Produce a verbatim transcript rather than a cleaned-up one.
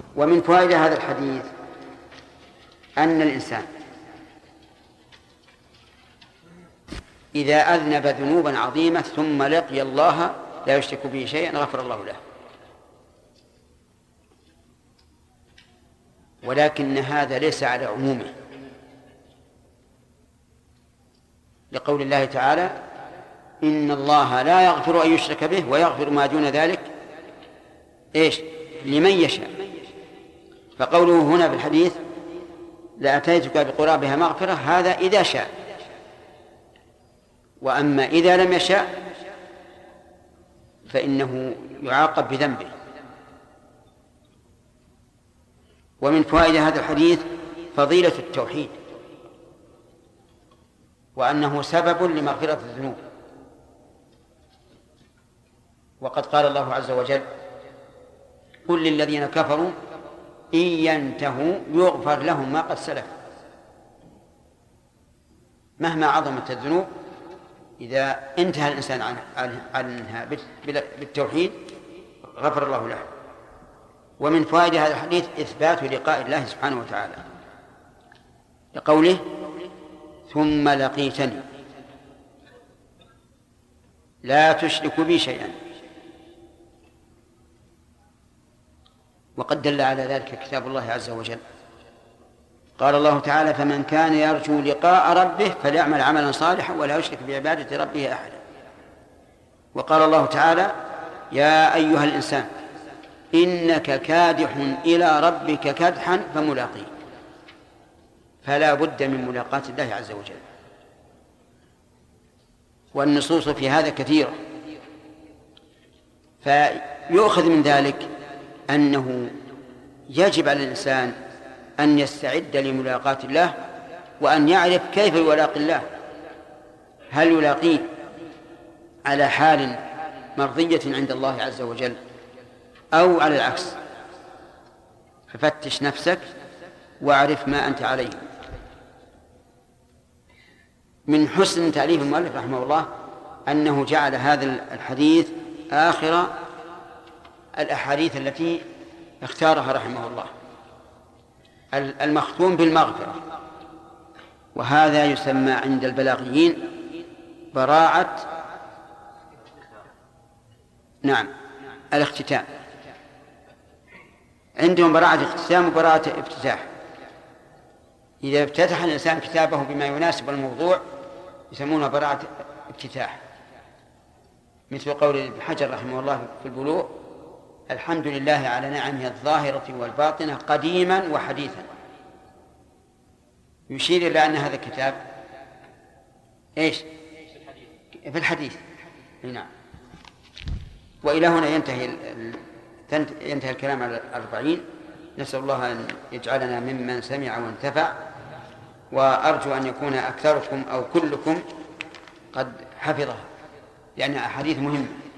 ومن فوائد هذا الحديث أن الإنسان إذا أذنب ذنوبا عظيمة ثم لقي الله لا يشرك به شيئا غفر الله له، ولكن هذا ليس على عمومه، لقول الله تعالى إن الله لا يغفر أن يشرك به ويغفر ما دون ذلك إيش لمن يشاء. فقوله هنا في الحديث لأتيتك بقرابها مغفرة هذا إذا شاء، وأما إذا لم يشاء فإنه يعاقب بذنبه. ومن فوائد هذا الحديث فضيلة التوحيد، وأنه سبب لمغفرة الذنوب. وقد قال الله عز وجل قل للذين كفروا إن ينتهوا يغفر لهم ما قد سلف. مهما عظمت الذنوب إذا انتهى الإنسان عنها بالتوحيد غفر الله له. ومن فوائد هذا الحديث إثبات لقاء الله سبحانه وتعالى، لقوله ثم لقيتني لا تشرك بي شيئا. وقد دل على ذلك كتاب الله عز وجل. قال الله تعالى فمن كان يرجو لقاء ربه فليعمل عملا صالحا ولا يشرك بعبادة ربه أحدا. وقال الله تعالى يا أيها الإنسان إنك كادح إلى ربك كدحا فملاقيه. فلا بد من ملاقاة الله عز وجل. والنصوص في هذا كثيرة، فيؤخذ من ذلك أنه يجب على الإنسان أن يستعد لملاقاة الله، وأن يعرف كيف يلاقي الله. هل يلاقيه على حال مرضية عند الله عز وجل أو على العكس؟ ففتش نفسك واعرف ما أنت عليه. من حسن تأليف المؤلف رحمه الله أنه جعل هذا الحديث آخر الأحاديث التي اختارها رحمه الله، المختوم بالمغفرة. وهذا يسمى عند البلاغيين براعة نعم الاختتام. عندهم براعة اختتام وبراعة افتتاح. إذا افتتح الإنسان كتابه بما يناسب الموضوع يسمونه براعة افتتاح، مثل قول ابن حجر رحمه الله في البلوغ الحمد لله على نعمه الظاهرة والباطنة قديما وحديثا، يشير إلى أن هذا الكتاب إيش في الحديث. نعم. وإلى هنا ينتهي ينتهي الكلام على الأربعين. نسأل الله أن يجعلنا ممن سمع وانتفع، وأرجو أن يكون أكثركم أو كلكم قد حفظها، لأنها أحاديث مهمة.